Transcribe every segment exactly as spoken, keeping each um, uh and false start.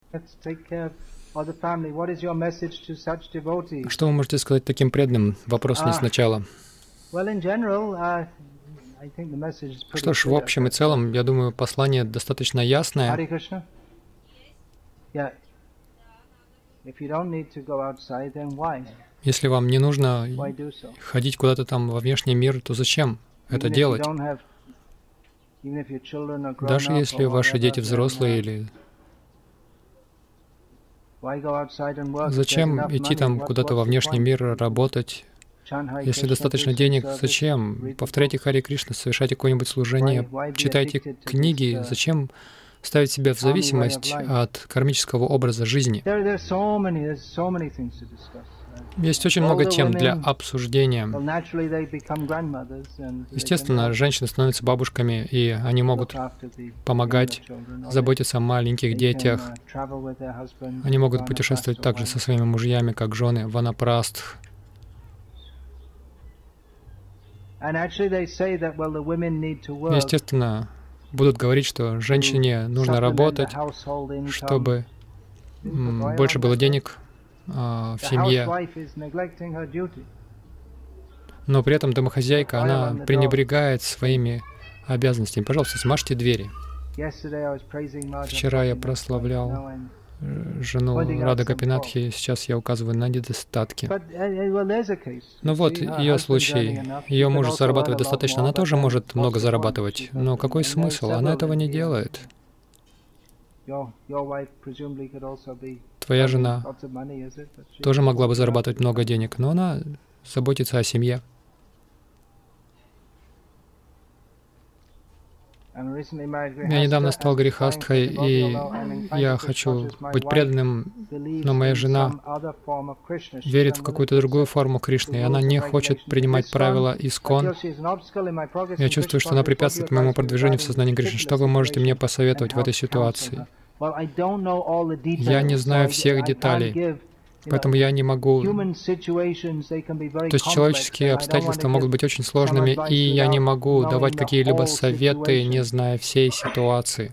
Что вы можете сказать таким преданным? Вопрос не сначала. Что ж, в общем и целом, я думаю, послание достаточно ясное. Если вам не нужно ходить куда-то там во внешний мир, то зачем это делать? Даже если ваши дети взрослые или... Зачем идти там куда-то во внешний мир, работать? Если достаточно денег, зачем? Повторяйте Харе Кришна, совершайте какое-нибудь служение, читайте книги. Зачем ставить себя в зависимость от кармического образа жизни? Есть очень много тем для обсуждения. Естественно, женщины становятся бабушками, и они могут помогать, заботиться о маленьких детях. Они могут путешествовать также со своими мужьями, как жены, ванапрастх. Естественно, будут говорить, что женщине нужно работать, чтобы м, больше было денег а, в семье. Но при этом домохозяйка, она пренебрегает своими обязанностями. Пожалуйста, смажьте двери. Вчера я прославлял жену Рады Гопинатхи, сейчас я указываю на недостатки. Ну вот ее случай. Ее муж зарабатывает достаточно, она тоже может много зарабатывать. Но какой смысл? Она этого не делает. Твоя жена тоже могла бы зарабатывать много денег, но она заботится о семье. Я недавно стал грехастхой, и я хочу быть преданным, но моя жена верит в какую-то другую форму Кришны, и она не хочет принимать правила Искон. Я чувствую, что она препятствует моему продвижению в сознании Кришны. Что вы можете мне посоветовать в этой ситуации? Я не знаю всех деталей, поэтому я не могу... То есть человеческие обстоятельства могут быть очень сложными, и я не могу давать какие-либо советы, не зная всей ситуации.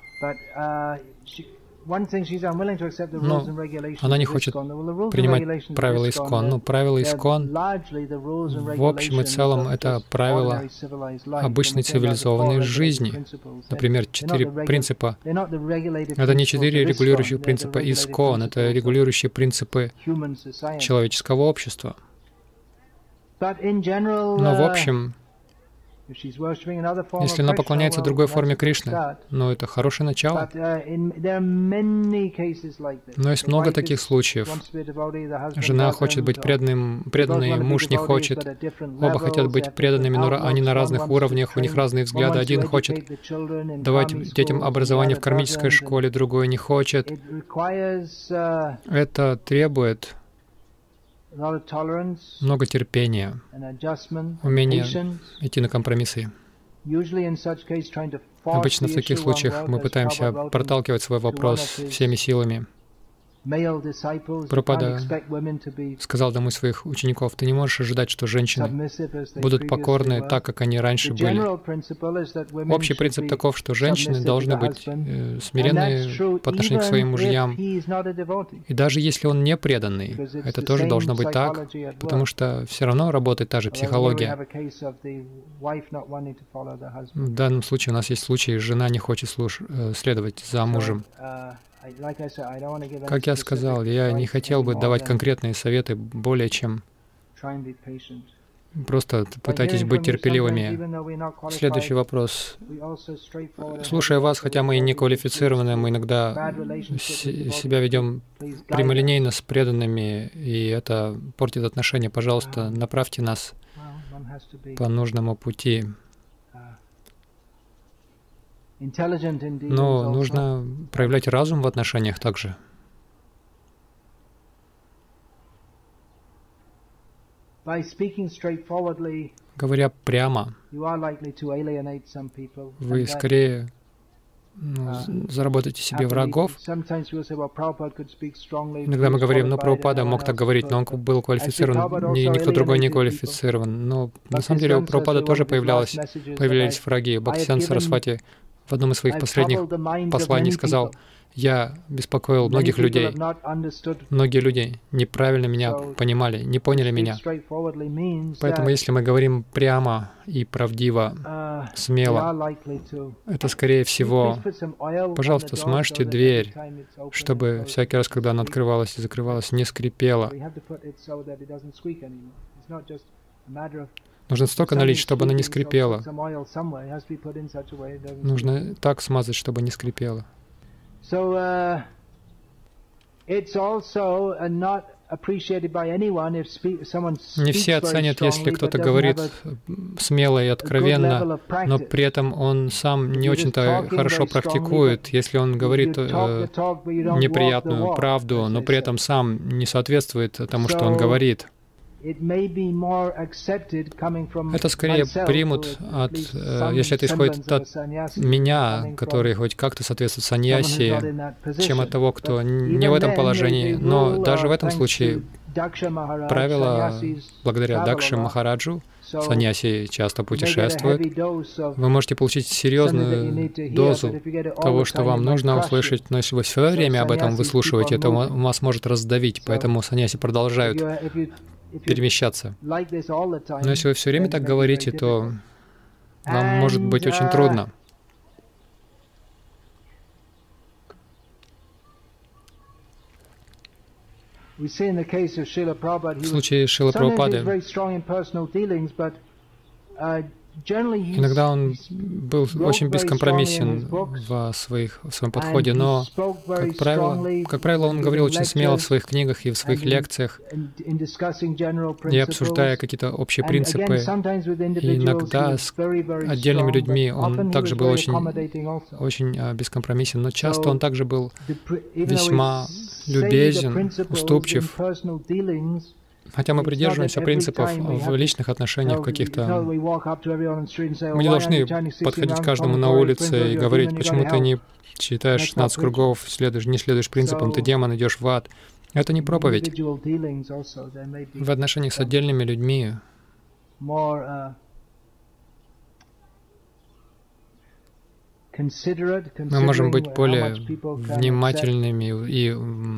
Но она не хочет принимать правила Искон. Ну, правила Искон, в общем и целом, это правила обычной цивилизованной жизни. Например, четыре принципа. Это не четыре регулирующих принципа Искон, это регулирующие принципы человеческого общества. Но в общем, если она поклоняется другой форме Кришны, ну, это хорошее начало. Но есть много таких случаев. Жена хочет быть преданным, преданной, муж не хочет. Оба хотят быть преданными, но они на разных уровнях, у них разные взгляды. Один хочет давать детям образование в кармической школе, другой не хочет. Это требует много терпения, умения идти на компромиссы. Обычно в таких случаях мы пытаемся проталкивать свой вопрос всеми силами. Прабхупада сказал одному из своих учеников: ты не можешь ожидать, что женщины будут покорны так, как они раньше были. Общий принцип таков, что женщины должны быть э, смиренные по отношению к своим мужьям. И даже если он не преданный, это тоже должно быть так, потому что все равно работает та же психология. В данном случае у нас есть случай, жена не хочет слуш... следовать за мужем. Как я сказал, я не хотел бы давать конкретные советы более чем просто пытайтесь быть терпеливыми. Следующий вопрос. Слушая вас, хотя мы и не квалифицированы, мы иногда себя ведем прямолинейно с преданными, и это портит отношения. Пожалуйста, направьте нас по нужному пути. Но нужно проявлять разум в отношениях также. Говоря прямо, вы скорее ну, заработаете себе врагов. Иногда мы говорим, ну, Прабхупада мог так говорить, но он был квалифицирован, ни, никто другой не квалифицирован. Но на самом деле у Прабхупады тоже появлялось, появлялись враги. Бхактисиданта Сарасвати в одном из своих последних посланий сказал: Я беспокоил многих людей. Многие люди неправильно меня понимали, не поняли меня. Поэтому, если мы говорим прямо и правдиво, смело, это, скорее всего, пожалуйста, смажьте дверь, чтобы всякий раз, когда она открывалась и закрывалась, не скрипела. Нужно столько налить, чтобы она не скрипела. Нужно так смазать, чтобы не скрипела. So uh, it's also uh, not appreciated by anyone if speak, someone speaks. Не все оценят, если кто-то говорит смело и откровенно, но при этом он сам не очень-то хорошо практикует. Если он говорит э, неприятную правду, но при этом сам не соответствует тому, что он говорит. Это скорее примут, от, э, если это исходит от меня, который хоть как-то соответствует саньяси, чем от того, кто не в этом положении. Но даже в этом случае правило, благодаря Дакше Махараджу, саньяси часто путешествуют, вы можете получить серьезную дозу того, что вам нужно услышать. Но если вы все время об этом выслушиваете, то вас может раздавить, поэтому саньяси продолжают перемещаться. Но если вы все время так говорите, то вам может быть очень трудно. В случае Шрилы Прабхупады, иногда он был очень бескомпромиссен в, своих, в своем подходе, но, как правило, как правило, он говорил очень смело в своих книгах и в своих лекциях, и обсуждая какие-то общие принципы. И иногда с отдельными людьми он также был очень, очень бескомпромиссен, но часто он также был весьма любезен, уступчив. Хотя мы придерживаемся принципов в личных отношениях каких-то. Мы не должны подходить к каждому на улице и говорить, почему ты не читаешь шестнадцать кругов, следуешь, не следуешь принципам, ты демон, идешь в ад. Это не проповедь. В отношениях с отдельными людьми мы можем быть более внимательными и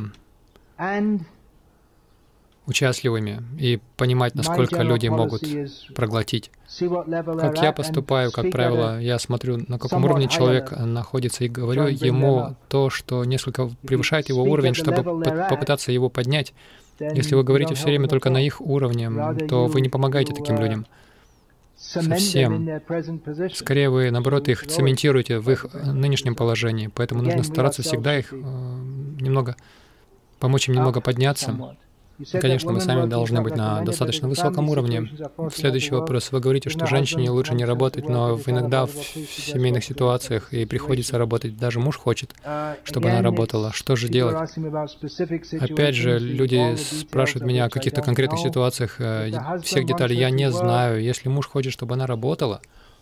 участливыми и понимать, насколько люди могут проглотить. Как я поступаю, как правило, я смотрю, на каком уровне человек находится, и говорю ему то, что несколько превышает его уровень, чтобы попытаться его поднять. Если вы говорите все время только на их уровне, то вы не помогаете таким людям. Совсем. Скорее вы, наоборот, их цементируете в их нынешнем положении. Поэтому нужно стараться всегда их э, немного, помочь им немного подняться. Конечно, мы сами должны быть на достаточно высоком уровне. Следующий вопрос. Вы говорите, что женщине лучше не работать, но иногда в семейных ситуациях ей приходится работать. Даже муж хочет, чтобы она работала. Что же делать? Опять же, люди спрашивают меня о каких-то конкретных ситуациях. Всех деталей я не знаю. Если муж хочет, чтобы она работала,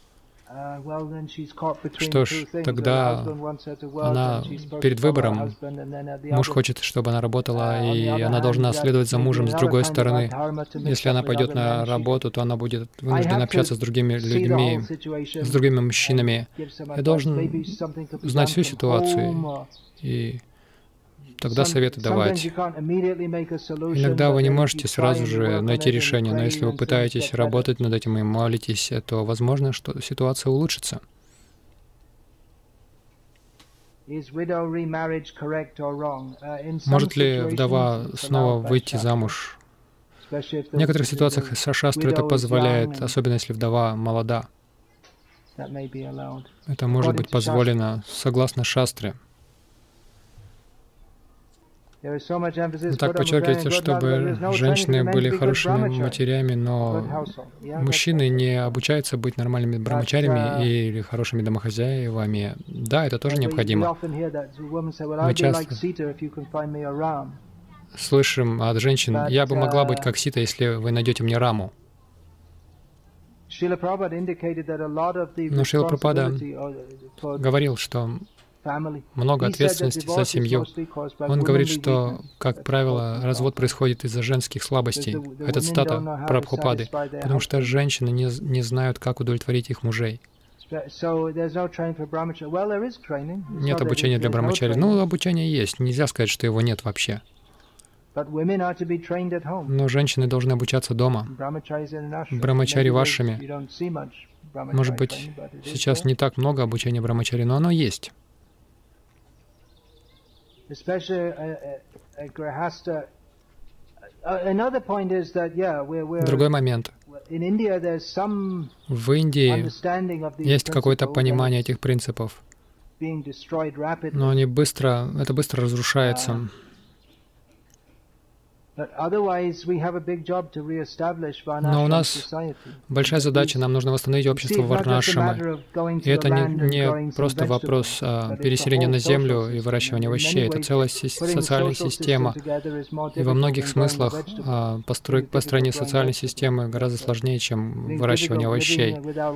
что ж, тогда она перед выбором. Муж хочет, чтобы она работала, и она должна следовать за мужем с другой стороны. Если она пойдет на работу, то она будет вынуждена общаться с другими людьми, с другими мужчинами. Я должен знать всю ситуацию и тогда советы давать. Иногда вы не можете сразу же найти решение, но если вы пытаетесь работать над этим и молитесь, то возможно, что ситуация улучшится. Может ли вдова снова выйти замуж? В некоторых ситуациях шастра это позволяет, особенно если вдова молода. Это может быть позволено согласно шастре. Так подчеркивается, чтобы женщины были хорошими матерями, но мужчины не обучаются быть нормальными брамачарями или хорошими домохозяевами. Да, это тоже необходимо. Мы часто слышим от женщин: «Я бы могла быть как Сита, если вы найдете мне Раму». Но Шрила Прабхупада говорил, что много ответственности за семью. Он говорит, что, как правило, развод происходит из-за женских слабостей. Это цитата Прабхупады, потому что женщины не, не знают, как удовлетворить их мужей. Нет обучения для брамачари. Ну, обучение есть. Нельзя сказать, что его нет вообще. Но женщины должны обучаться дома. Брамачари вашими. Может быть, сейчас не так много обучения брамачари, но оно есть. Другой момент. В Индии есть какое-то понимание этих принципов, но они быстро, это быстро разрушается. Но у нас большая задача, нам нужно восстановить общество варнашрамы. И это не, не просто вопрос а, переселения на землю и выращивания овощей, это целая си- социальная система. И во многих смыслах а, построй, построение социальной системы гораздо сложнее, чем выращивание овощей.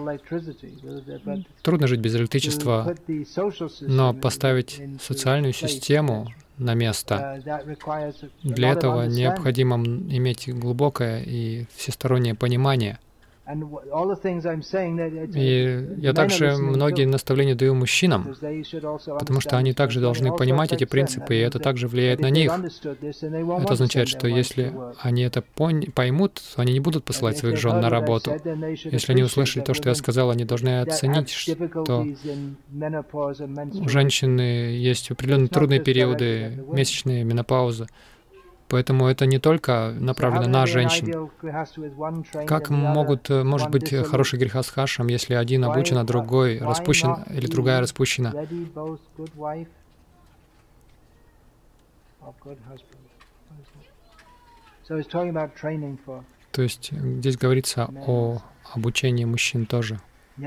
Трудно жить без электричества, но поставить социальную систему на место. Для этого необходимо иметь глубокое и всестороннее понимание. И я также многие наставления даю мужчинам, потому что они также должны понимать эти принципы, и это также влияет на них. Это означает, что если они это поймут, то они не будут посылать своих жен на работу. Если они услышали то, что я сказал, они должны оценить, что у женщины есть определенные трудные периоды, месячные, менопауза. Поэтому это не только направлено на женщин. Как могут, может быть хороший грехастхашрам, если один обучен, а другой распущен, или другая распущена? То есть здесь говорится о обучении мужчин тоже.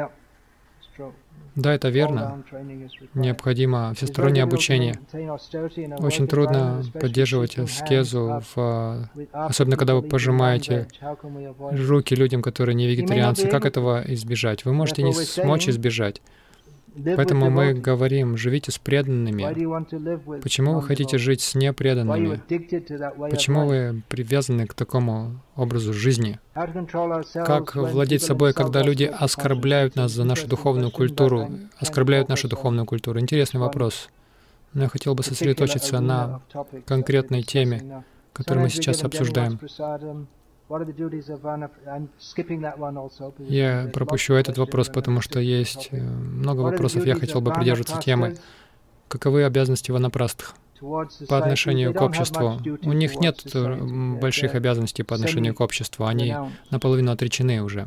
Да, это верно. Необходимо всестороннее обучение. Очень трудно поддерживать аскезу, в, особенно когда вы пожимаете руки людям, которые не вегетарианцы. Как этого избежать? Вы можете не смочь избежать. Поэтому мы говорим, живите с преданными. Почему вы хотите жить с непреданными? Почему вы привязаны к такому образу жизни? Как владеть собой, когда люди оскорбляют нас за нашу духовную культуру, оскорбляют нашу духовную культуру? Интересный вопрос. Но я хотел бы сосредоточиться на конкретной теме, которую мы сейчас обсуждаем. Я пропущу этот вопрос, потому что есть много вопросов. Я хотел бы придерживаться темы. Каковы обязанности ванапрастх по отношению к обществу? У них нет больших обязанностей по отношению к обществу. Они наполовину отречены уже.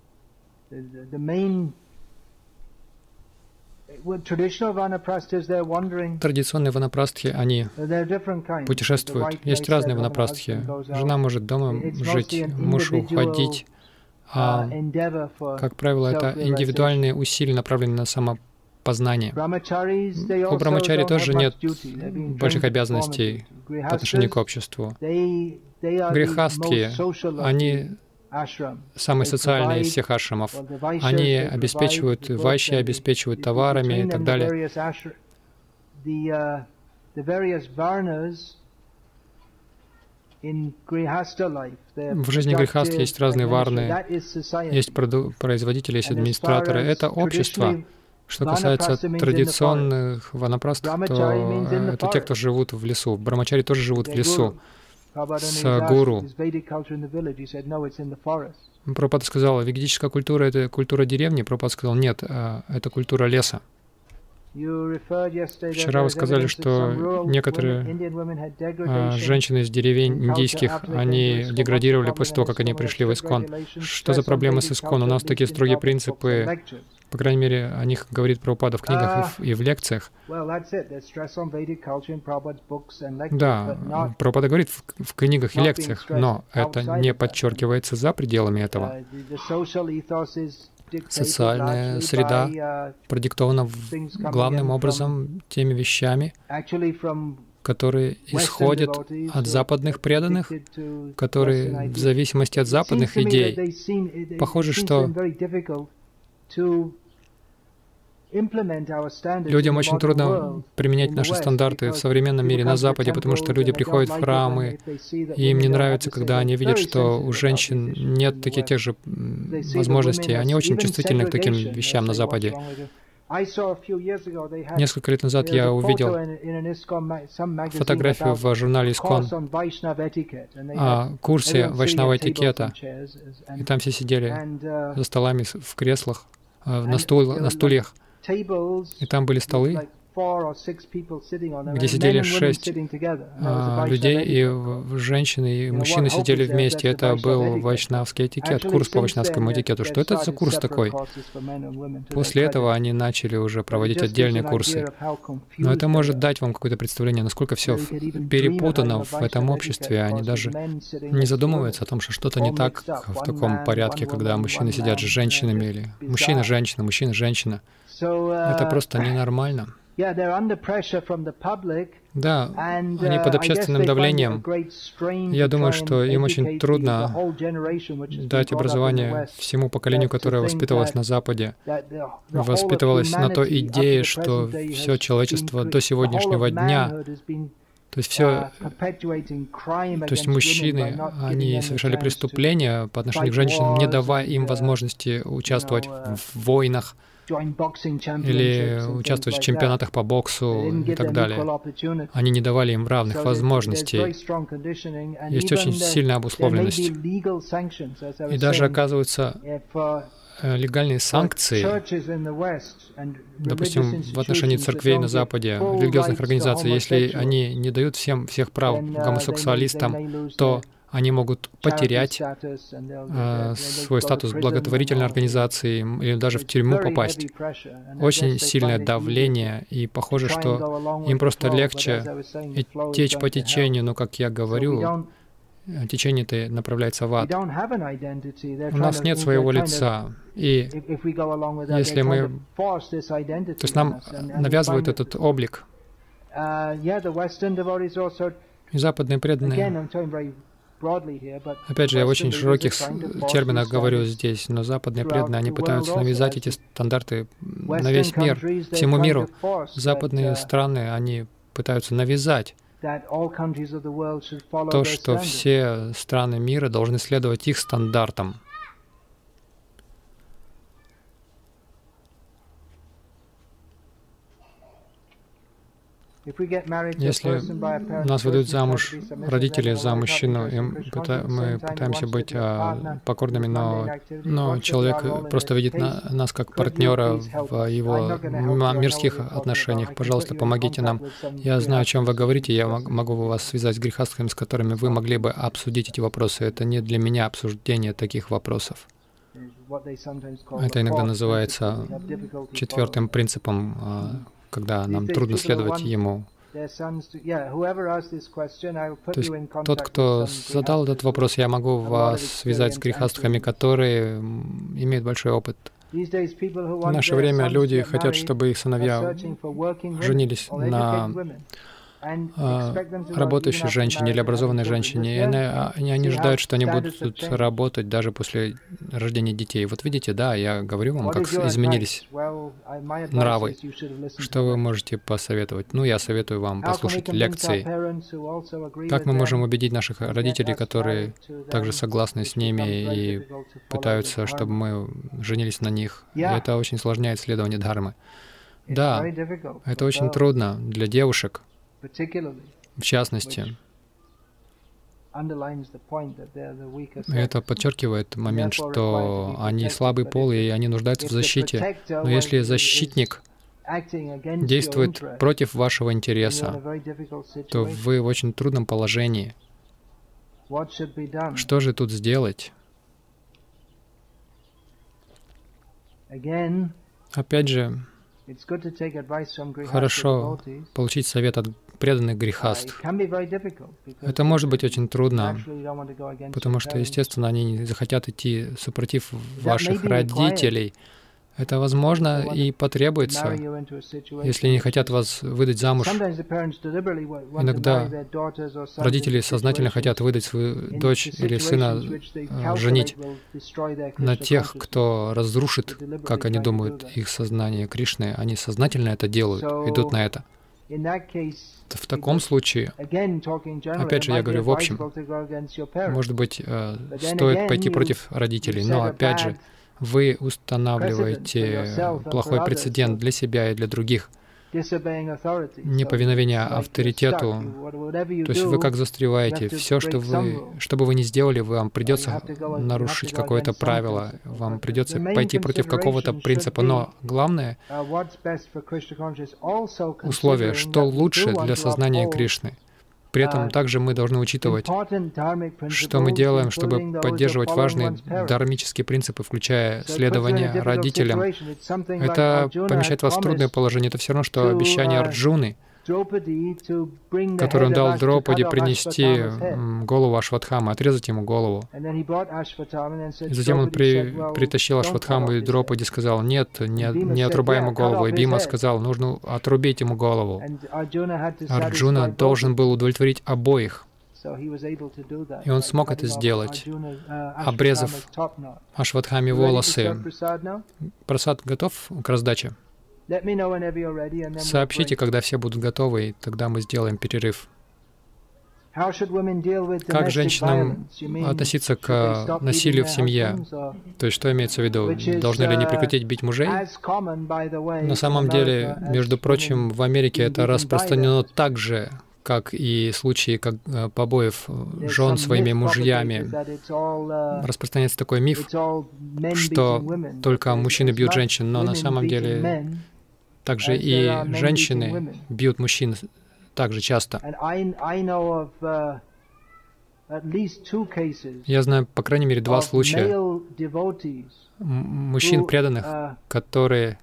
Традиционные ванапрастхи, они путешествуют. Есть разные ванапрастхи. Жена может дома жить, муж уходить. А, как правило, это индивидуальные усилия, направленные на самопознание. У брамачари тоже нет больших обязанностей по отношению к обществу. Грехастхи, они самые социальные из всех ашрамов. Они обеспечивают, вайши обеспечивают товарами и так далее. В жизни грехаст есть разные варны, есть производители, есть администраторы. Это общество. Что касается традиционных ванапрастх, то это те, кто живут в лесу. Брамачари тоже живут в лесу с гуру. Прабхупада сказал, ведическая культура — это культура деревни. Прабхупада сказал, нет, это культура леса. Вчера вы сказали, что некоторые женщины из деревень индийских, они деградировали после того, как они пришли в Искон. Что за проблемы с Искон? У нас такие строгие принципы, по крайней мере, о них говорит Прабхупада в книгах и в лекциях. Да, Прабхупада говорит в, в книгах и лекциях, но это не подчеркивается за пределами этого. Социальная среда продиктована главным образом теми вещами, которые исходят от западных преданных, которые в зависимости от западных идей. Похоже, что Людям очень трудно применять наши стандарты в современном мире на Западе, потому что люди приходят в храмы, и им не нравится, когда они видят, что у женщин нет таких тех же возможностей. Они очень чувствительны к таким вещам на Западе. Несколько лет назад я увидел фотографию в журнале «Искон» о курсе вайшнава этикета, и там все сидели за столами в креслах, на, стул, на стульях, и там были столы, где сидели шесть а, людей, и женщины, и мужчины сидели вместе. Это был вайшнавский этикет, курс по вайшнавскому этикету. Что это за курс такой? После этого они начали уже проводить отдельные курсы. Но это может дать вам какое-то представление, насколько все перепутано в этом обществе. Они даже не задумываются о том, что что-то не так в таком порядке, когда мужчины сидят с женщинами, или мужчина-женщина, мужчина-женщина. Это просто ненормально. Да, они под общественным давлением. Я думаю, что им очень трудно дать образование всему поколению, которое воспитывалось на Западе, воспитывалось на той идее, что все человечество до сегодняшнего дня, то есть все, то есть мужчины, они совершали преступления по отношению к женщинам, не давая им возможности участвовать в войнах, или участвовать в чемпионатах по боксу и так далее. Они не давали им равных возможностей. Есть очень сильная обусловленность. И даже, оказывается, легальные санкции, допустим, в отношении церквей на Западе, религиозных организаций, если они не дают всем всех прав гомосексуалистам, то они могут потерять э, свой статус благотворительной организации или даже в тюрьму попасть. Очень сильное давление, и похоже, что им просто легче течь по течению, но, как я говорю, течение-то направляется в ад. У нас нет своего лица, и если мы... То есть нам навязывают этот облик. И западные преданные... Опять же, я в очень широких терминах говорю здесь, но западные преданные, они пытаются навязать эти стандарты на весь мир, всему миру. Западные страны, они пытаются навязать то, что все страны мира должны следовать их стандартам. Если нас выдают замуж родители за мужчину, и мы пытаемся быть а, покорными, но, но человек просто видит на, нас как партнера в его мирских отношениях. Пожалуйста, помогите нам. Я знаю, о чем вы говорите, я могу вас связать с грехастхами, с которыми вы могли бы обсудить эти вопросы. Это не для меня обсуждение таких вопросов. Это иногда называется четвертым принципом, когда нам трудно следовать ему. То есть тот, кто задал этот вопрос, я могу вас связать с грехастхами, которые имеют большой опыт. В наше время люди хотят, чтобы их сыновья женились на работающей женщине или образованной женщине, и они, они ожидают, что они будут работать даже после рождения детей. Вот видите, да, я говорю вам, как изменились нравы. Что вы можете посоветовать? Ну, я советую вам послушать лекции. Как мы можем убедить наших родителей, которые также согласны с ними и пытаются, чтобы мы женились на них? И это очень усложняет следование дхармы. Да, это очень трудно для девушек, в частности. Это подчеркивает момент, что они слабый пол, и они нуждаются в защите. Но если защитник действует против вашего интереса, то вы в очень трудном положении. Что же тут сделать? Опять же, хорошо получить совет от преданных грехастх. Это может быть очень трудно, потому что, естественно, они не захотят идти супротив ваших родителей. Это возможно и потребуется, если не хотят вас выдать замуж. Иногда родители сознательно хотят выдать свою дочь или сына, женить на тех, кто разрушит, как они думают, их сознание Кришны. Они сознательно это делают, идут на это. В таком случае, опять же, я говорю в общем, может быть, стоит пойти против родителей, но опять же, вы устанавливаете плохой прецедент для себя и для других. Неповиновение авторитету, то есть вы как застреваете. Все, что вы, что бы вы ни сделали, вам придется нарушить какое-то правило, вам придется пойти против какого-то принципа. Но главное условие, что лучше для сознания Кришны. При этом также мы должны учитывать, что мы делаем, чтобы поддерживать важные дхармические принципы, включая следование родителям. Это помещает вас в трудное положение. Это все равно, что обещание Арджуны, который он дал Драупаде принести голову Ашватхамы, отрезать ему голову. И затем он при, притащил Ашватхаму, и Драупаде сказал: нет, не, не отрубай ему голову. И Бима сказал: нужно отрубить ему голову. Арджуна должен был удовлетворить обоих. И он смог это сделать, обрезав Ашватхаме волосы. Прасад готов к раздаче? Сообщите, когда все будут готовы, и тогда мы сделаем перерыв. Как женщинам относиться к насилию в семье? То есть, что имеется в виду? Должны ли они прекратить бить мужей? На самом деле, между прочим, в Америке это распространено так же, как и случаи как, побоев жен своими мужьями. Распространяется такой миф, что только мужчины бьют женщин, но на самом деле также и женщины бьют мужчин так же часто. Я знаю, по крайней мере, два случая мужчин преданных, которые...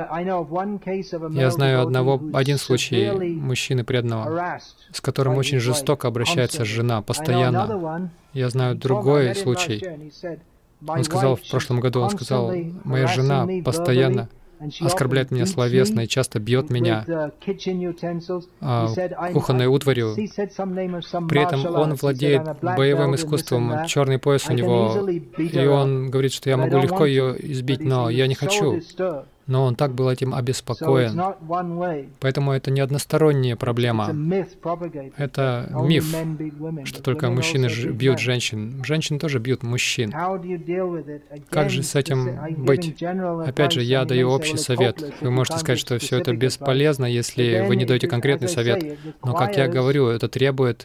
Я знаю одного, один случай мужчины преданного, с которым очень жестоко обращается жена, постоянно. Я знаю другой случай. Он сказал в прошлом году, он сказал: моя жена постоянно оскорбляет меня словесно и часто бьет меня а, кухонной утварью. При этом он владеет боевым искусством, черный пояс у него, и он говорит, что я могу легко ее избить, но я не хочу. Но он так был этим обеспокоен. Поэтому это не односторонняя проблема. Это миф, что только мужчины бьют женщин. Женщины тоже бьют мужчин. Как же с этим быть? Опять же, я даю общий совет. Вы можете сказать, что все это бесполезно, если вы не даете конкретный совет. Но, как я говорю, это требует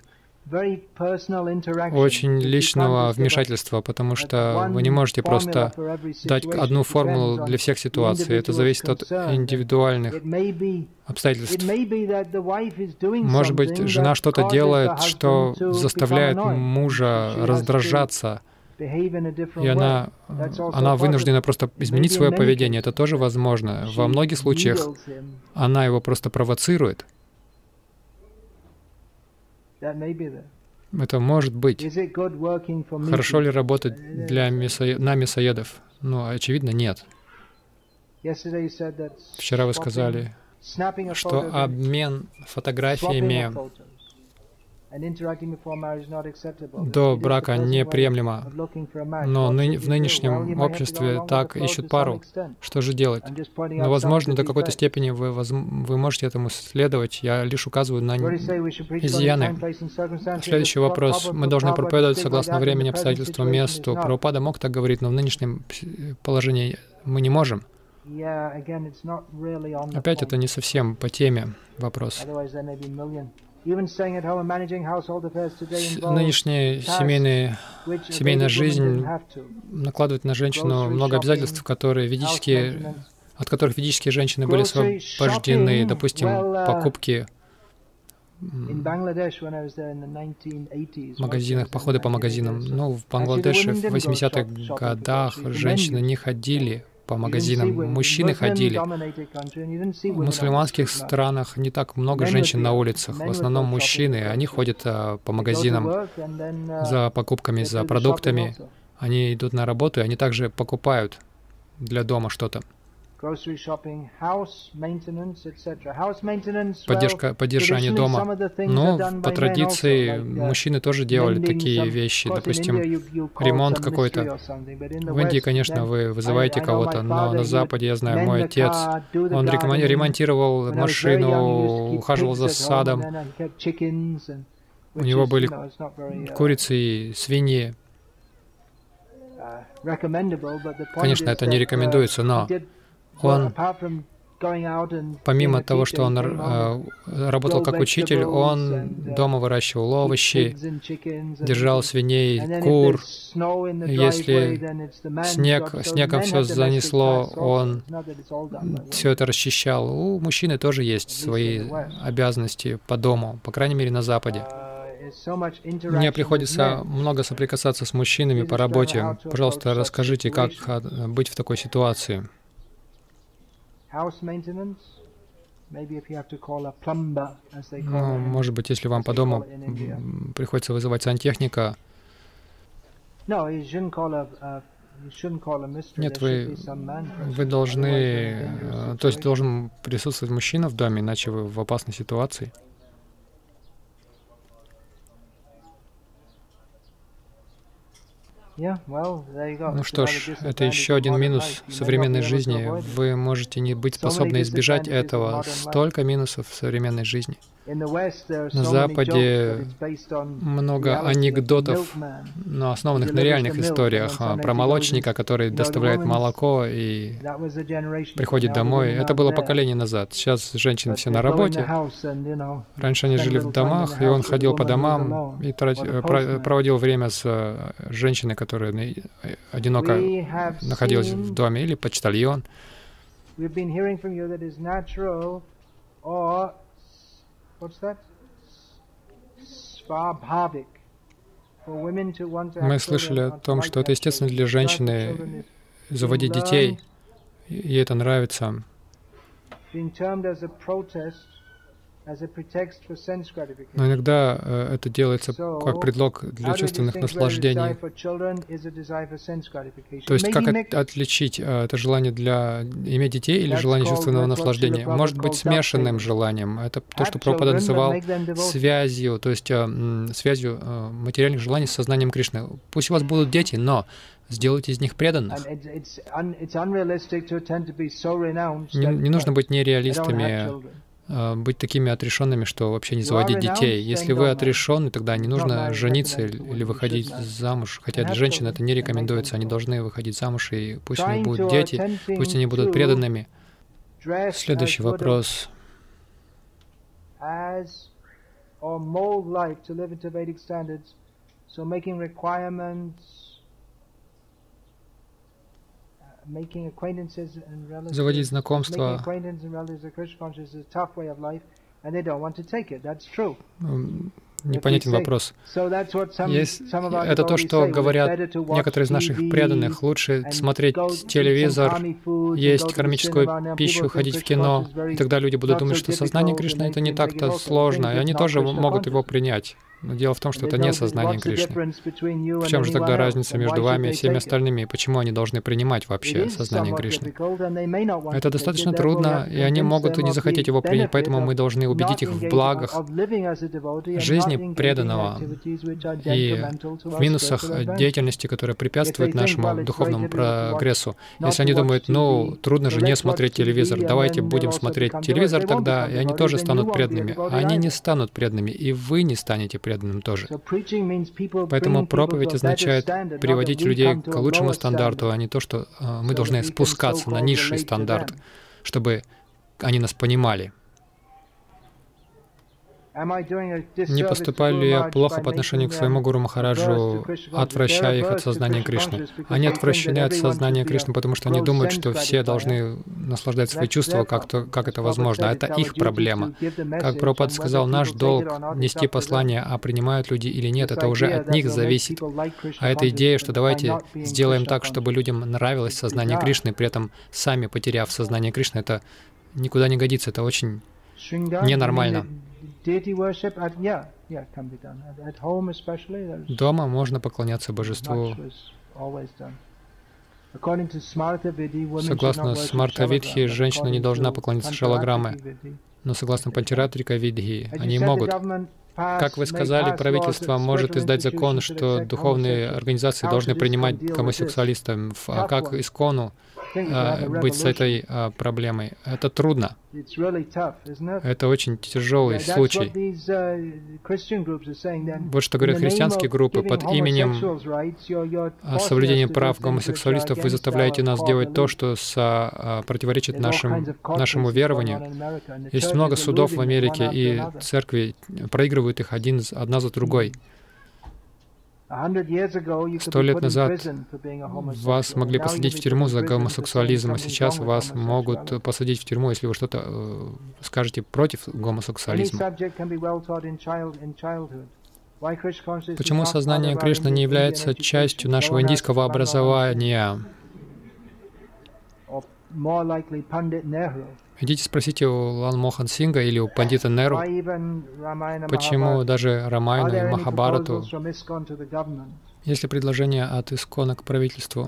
очень личного вмешательства, потому что вы не можете просто дать одну формулу для всех ситуаций. Это зависит от индивидуальных обстоятельств. Может быть, жена что-то делает, что заставляет мужа раздражаться, и она, она вынуждена просто изменить свое поведение. Это тоже возможно. Во многих случаях она его просто провоцирует. Это может быть. Хорошо ли работать для мясоед... на мясоедов? Ну, очевидно, нет. Вчера вы сказали, что обмен фотографиями до брака неприемлемо, но ны в нынешнем обществе так ищут пару. Что же делать? Ну, возможно, до какой-то степени вы, воз... вы можете этому следовать. Я лишь указываю на изъяны. Следующий вопрос. Мы должны проповедовать согласно времени, обстоятельствам, месту. Прабхупада мог так говорить, но в нынешнем положении мы не можем. Опять это не совсем по теме вопрос. Нынешняя семейная, семейная жизнь накладывает на женщину много обязательств, которые ведические, от которых ведические женщины были освобождены. Допустим, покупки в магазинах, походы по магазинам. Ну, в Бангладеше в восьмидесятых годах женщины не ходили по магазинам, мужчины ходили. В мусульманских странах не так много женщин на улицах, в основном мужчины. Они ходят а, по магазинам за покупками, за продуктами. Они идут на работу, и они также покупают для дома что-то. Поддержка, поддержание дома. Но по традиции мужчины тоже делали такие вещи. Допустим, ремонт какой-то. В Индии, конечно, вы вызываете кого-то, но на Западе, я знаю, мой отец, он ремонтировал машину, ухаживал за садом. У него были курицы и свиньи. Конечно, это не рекомендуется, но он, помимо того, что он работал как учитель, он дома выращивал овощи, держал свиней, кур. Если снег, снегом все занесло, он все это расчищал. У мужчины тоже есть свои обязанности по дому, по крайней мере, на Западе. Мне приходится много соприкасаться с мужчинами по работе. Пожалуйста, расскажите, как быть в такой ситуации. Ну, может быть, если вам по дому приходится вызывать сантехника. Нет, вы, вы должны, то есть должен присутствовать мужчина в доме, иначе вы в опасной ситуации. Ну что ж, это еще один минус современной жизни. Вы можете не быть способны избежать этого. Столько минусов в современной жизни. На Западе много анекдотов, но основанных на реальных историях, про молочника, который доставляет молоко и приходит домой. Это было поколение назад. Сейчас женщины все на работе. Раньше они жили в домах, и он ходил по домам и проводил время с женщиной, которая одиноко находилась в доме, или почтальон. Мы слышали о том, что это естественно для женщины заводить детей, ей это нравится. Но иногда э, это делается как предлог для чувственных наслаждений. То есть как от, отличить э, это желание для иметь детей или желание чувственного наслаждения? Может быть смешанным желанием. Это то, что Прабхупада называл связью, то есть э, связью э, материальных желаний с сознанием Кришны. Пусть у вас будут дети, но сделайте из них преданных. Не, не нужно быть нереалистами, быть такими отрешенными, что вообще не заводить детей. Если вы отрешены, тогда не нужно жениться или выходить замуж. Хотя для женщин это не рекомендуется. Они должны выходить замуж, и пусть у них будут дети, пусть они будут преданными. Следующий вопрос. Заводить знакомства. Непонятен вопрос. Есть, это то, что говорят некоторые из наших преданных. Лучше смотреть телевизор, есть кармическую пищу, ходить в кино. И тогда люди будут думать, что сознание Кришны — это не так-то сложно, и они тоже могут его принять. Но дело в том, что это не сознание Кришны. В чем же тогда разница между вами и всеми остальными, и почему они должны принимать вообще сознание Кришны? Это достаточно трудно, и они могут и не захотеть его принять, поэтому мы должны убедить их в благах жизни преданного и в минусах деятельности, которая препятствует нашему духовному прогрессу. Если они думают, ну, трудно же не смотреть телевизор, давайте будем смотреть телевизор тогда, и они тоже станут преданными. А они не станут преданными, и вы не станете преданными тоже. Поэтому проповедь означает приводить людей к лучшему стандарту, а не то, что э, мы должны спускаться на низший стандарт, чтобы они нас понимали. Не поступаю ли я плохо по отношению к своему Гуру Махараджу, отвращая их от сознания Кришны? Они отвращены от сознания Кришны, потому что они думают, что все должны наслаждать свои чувства, как, то, как это возможно. Это их проблема. Как Прабхупада сказал, наш долг — нести послание, а принимают люди или нет, это уже от них зависит. А эта идея, что давайте сделаем так, чтобы людям нравилось сознание Кришны, при этом сами потеряв сознание Кришны, это никуда не годится, это очень ненормально. Дома можно поклоняться божеству. Согласно Смарта-видхи, женщина не должна поклониться шалаграме, но согласно Панчаратрика-видхи, они могут. Как вы сказали, правительство может издать закон, что духовные организации должны принимать гомосексуалистов. А как ИСККОНу а, быть с этой а, проблемой? Это трудно. Это очень тяжелый случай. Вот что говорят христианские группы. Под именем соблюдения прав гомосексуалистов вы заставляете нас делать то, что со, противоречит нашим, нашему верованию. Есть много судов в Америке, и церкви проигрывают их один, одна за другой. Сто лет назад вас могли посадить в тюрьму за гомосексуализм, а сейчас вас могут посадить в тюрьму, если вы что-то э, скажете против гомосексуализма. Почему сознание Кришны не является частью нашего индийского образования? Идите спросите у Лан Мохан Синга или у пандита Неру, почему даже Рамайну и Махабарату, есть ли предложение от ИСККОНа к правительству?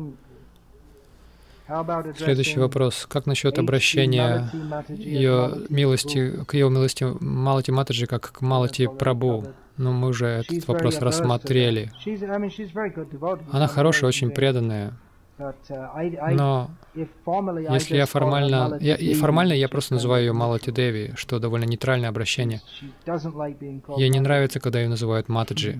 Следующий вопрос. Как насчет обращения ее милости, к ее милости Малати Матаджи как к Малати Прабху? Но мы уже этот вопрос рассмотрели. Она хорошая, очень преданная. Но если я формально... Я, и формально я просто называю ее Малати Деви, что довольно нейтральное обращение. Ей не нравится, когда ее называют Матаджи.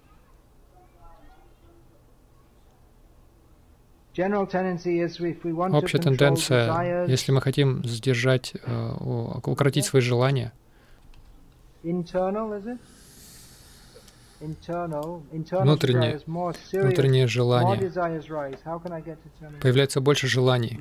Общая тенденция, если мы хотим сдержать, укротить свои желания, Внутреннее, внутреннее желание. Появляется больше желаний.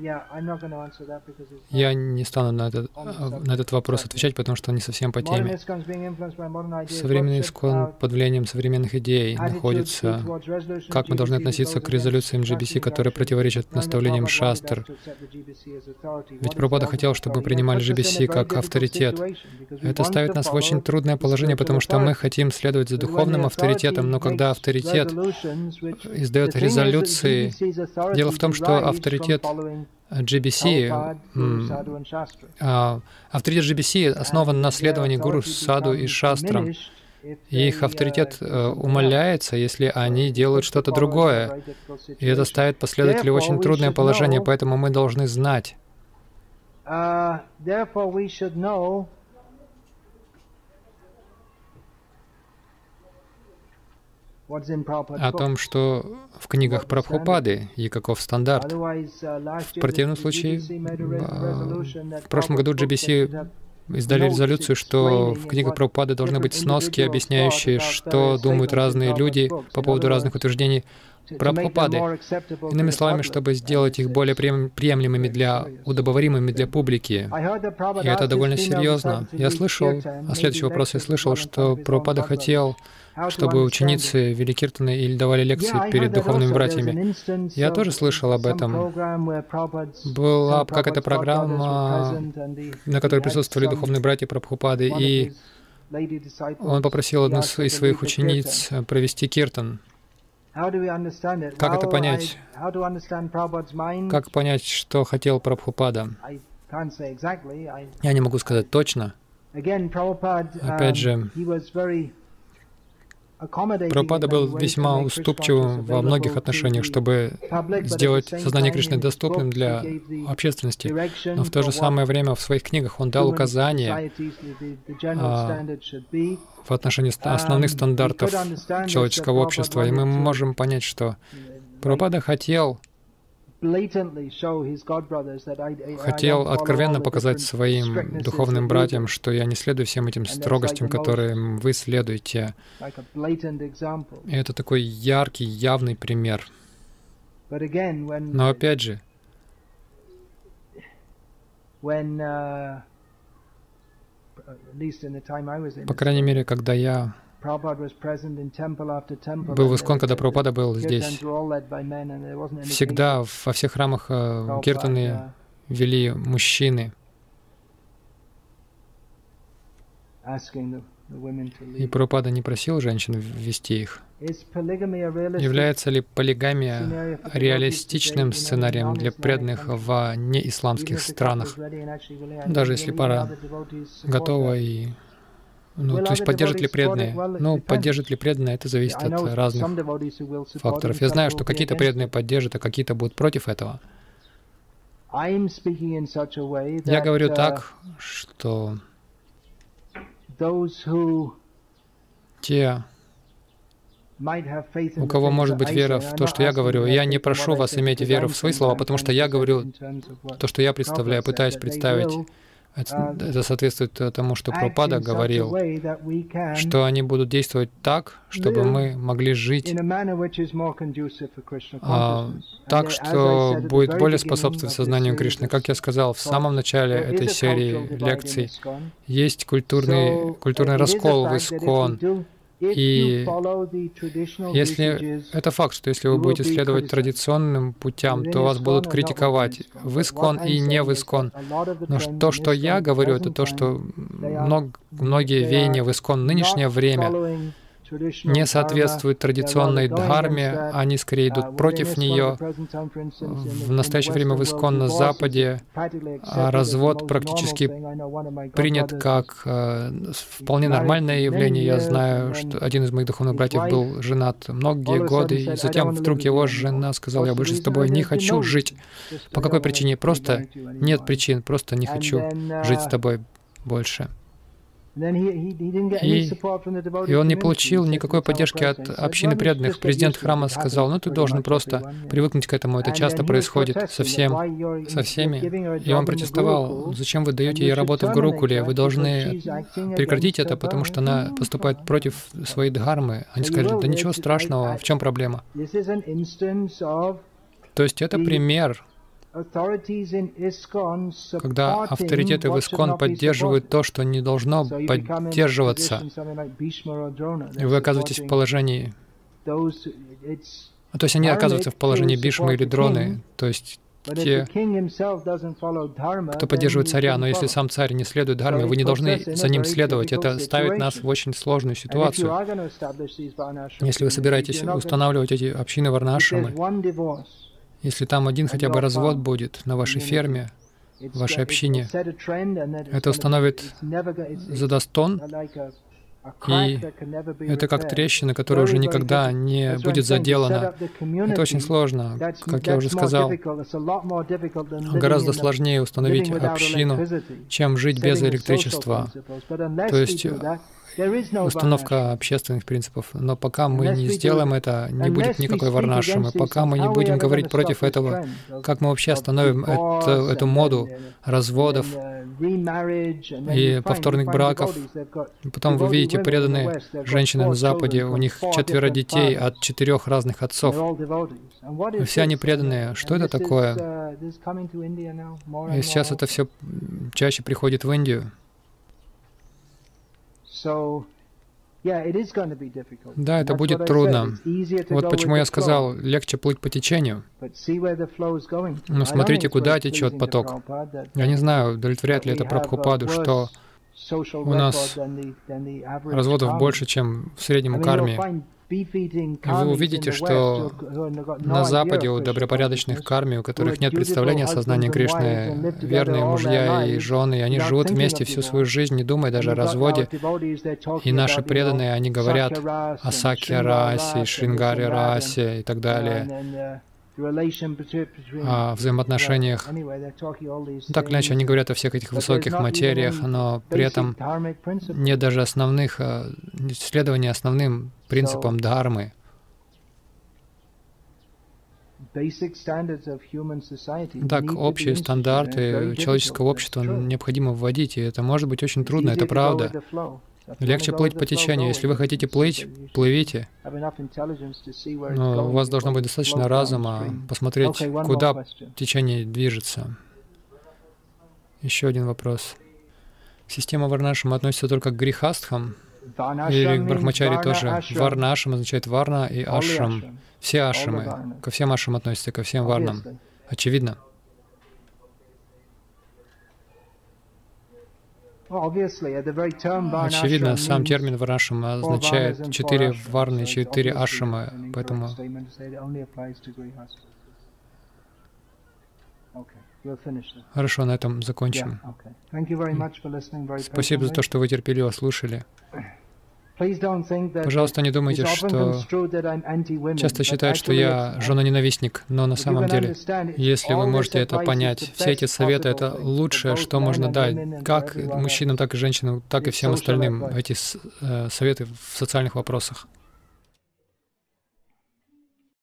Я не стану на этот, на этот вопрос отвечать, потому что он не совсем по теме. Современный ИСККОН под влиянием современных идей находится. Как мы должны относиться к резолюциям джи би си, которые противоречат наставлениям шастр? Ведь Прабхупада хотел, чтобы мы принимали джи би си как авторитет. Это ставит нас в очень трудное положение, потому что мы хотим следовать за духовным авторитетом, но когда авторитет издает резолюции, дело в том, что авторитет джи би си, авторитет джи би си основан на следовании гуру, саду и шастрам, и их авторитет умаляется, если они делают что-то другое, и это ставит последователей в очень трудное положение, поэтому мы должны знать. О том, что в книгах Прабхупады и каков стандарт. В противном случае, в прошлом году джи би си издали резолюцию, что в книгах Прабхупады должны быть сноски, объясняющие, что думают разные люди по поводу разных утверждений Прабхупады. Иными словами, чтобы сделать их более приемлемыми для, удобоваримыми для публики. И это довольно серьезно. Я слышал, а следующий вопрос я слышал, что Прабхупада хотел, чтобы ученицы вели киртаны или давали лекции перед духовными братьями. Я тоже слышал об этом. Была какая-то программа, на которой присутствовали духовные братья Прабхупады, и он попросил одну из своих учениц провести киртан. Как это понять? Как понять, что хотел Прабхупада? Я не могу сказать точно. Опять же, Прабхупада был весьма уступчивым во многих отношениях, чтобы сделать сознание Кришны доступным для общественности. Но в то же самое время в своих книгах он дал указания а, в отношении основных стандартов человеческого общества. И мы можем понять, что Прабхупада хотел хотел откровенно показать своим духовным братьям, что я не следую всем этим строгостям, которым вы следуете. И это такой яркий, явный пример. Но опять же, по крайней мере, когда я был в ИСККОН, когда Прабхупада был здесь, всегда во всех храмах киртаны вели мужчины. И Прабхупада не просил женщин вести их. Является ли полигамия реалистичным сценарием для преданных в неисламских странах, даже если пара готова и... Ну, то есть поддержат ли преданные? Ну, поддержат ли преданные, это зависит от разных факторов. Я знаю, что какие-то преданные поддержат, а какие-то будут против этого. Я говорю так, что те, у кого может быть вера в то, что я говорю, я не прошу вас иметь веру в свои слова, потому что я говорю то, что я представляю, пытаюсь представить. Это соответствует тому, что Прабхупада говорил, что они будут действовать так, чтобы мы могли жить а, так, что будет более способствовать сознанию Кришны. Как я сказал в самом начале этой серии лекций, есть культурный, культурный раскол в Искон. И если это факт, что если вы будете следовать традиционным путям, то вас будут критиковать в Искон и не в Искон. Но то, что я говорю, это то, что многие веяния в Искон в нынешнее время не соответствуют традиционной дхарме, они скорее идут против нее. В настоящее время в Искон на Западе развод практически принят как э, вполне нормальное явление. Я знаю, что один из моих духовных братьев был женат многие годы, и затем вдруг его жена сказала: «Я больше с тобой не хочу жить». По какой причине? Просто нет причин, просто не хочу жить с тобой больше. И, и он не получил никакой поддержки от общины преданных. Президент храма сказал: ну ты должен просто привыкнуть к этому, это часто происходит со всем, со всеми. И он протестовал: зачем вы даете ей работу в Гурукуле, вы должны прекратить это, потому что она поступает против своей дхармы. Они сказали: да ничего страшного, в чем проблема? То есть это пример, когда авторитеты в Искон поддерживают то, что не должно поддерживаться, и вы оказываетесь в положении... То есть они оказываются в положении Бишмы или Дроны, то есть те, кто поддерживает царя, но если сам царь не следует дхарме, вы не должны за ним следовать. Это ставит нас в очень сложную ситуацию. Если вы собираетесь устанавливать эти общины варнашрамы, если там один хотя бы развод будет на вашей ферме, в вашей общине, это установит, задаст тон, и это как трещина, которая уже никогда не будет заделана. Это очень сложно. Как я уже сказал, гораздо сложнее установить общину, чем жить без электричества. То есть установка общественных принципов. Но пока мы не сделаем это, не будет никакой варнашрамы. Пока мы не будем говорить против этого, как мы вообще остановим это, эту моду разводов и повторных браков. Потом вы видите преданные женщины на Западе, у них четверо детей от четырех разных отцов. И все они преданные. Что это такое? И сейчас это все чаще приходит в Индию. Да, это будет трудно. Вот почему я сказал, легче плыть по течению. Но смотрите, куда течет поток. Я не знаю, удовлетворяет ли это Прабхупаду, что у нас разводов больше, чем в среднем у карми. И вы увидите, что на Западе у добропорядочных карми, у которых нет представления о сознании Кришны, верные мужья и жены, они живут вместе всю свою жизнь, не думая даже о разводе. И наши преданные, они говорят о Сакья-расе, Шрингари-расе и так далее, о взаимоотношениях. Так или иначе, они говорят о всех этих высоких материях, но при этом нет даже основных, следования основным принципам дхармы. Так, общие стандарты человеческого общества необходимо вводить, и это может быть очень трудно, это правда. Легче плыть по течению. Если вы хотите плыть, плывите. Но у вас должно быть достаточно разума посмотреть, куда течение движется. Еще один вопрос. Система варнашрама относится только к грихастхам? Или к брахмачари тоже? Варнашрам означает варна и ашрам. Все ашрамы. Ко всем ашрамам относятся, ко всем варнам. Очевидно. Очевидно, сам термин варнашрам означает четыре варны, четыре ашрамы, поэтому... Хорошо, на этом закончим. Спасибо за то, что вы терпеливо слушали. Пожалуйста, не думайте, что часто считают, что я жена-ненавистник, но на самом деле, если вы можете это понять, все эти советы — это лучшее, что можно дать, как мужчинам, так и женщинам, так и всем остальным, эти советы в социальных вопросах.